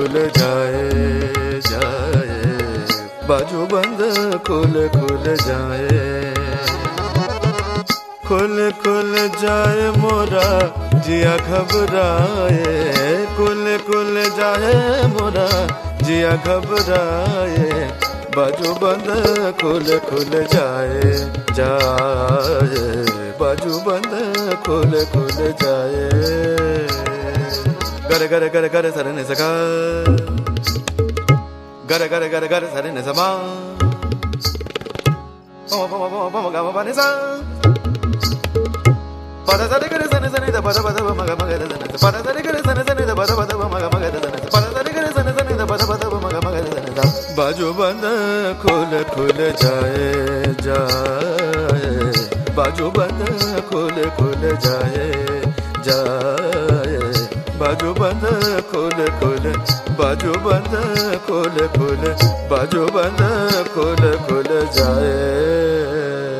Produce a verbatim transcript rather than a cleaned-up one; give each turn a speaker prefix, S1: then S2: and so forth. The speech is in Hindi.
S1: खुल जाए जाए, बाजू बंद खुल खुल जाए, खुल खुल जाए मोरा जिया घबराए, खुल खुल जाए मोरा जिया घबराए, बाजू बंद खुल खुल जाए जाए, बाजू बंद खुल खुल जाए। गर गर गर गर सर ने सका, गर गर गर गर सर ने समा, पम पम पम पम गा मा ने सा, पद सर गर सन सन द पद पद म ग म ग द सन, पद सर गर सन सन द पद पद म ग म ग द सन, पद सर गर सन सन द पद पद म ग म ग द सन। बाजू बंद खुल खुल जाए जाए, बाजू बंद खुल खुल जाए जाए, बाजू बंद खुल खुल, बाजू बंद खुल खुल, बाजू बंद खुल खुल जाए।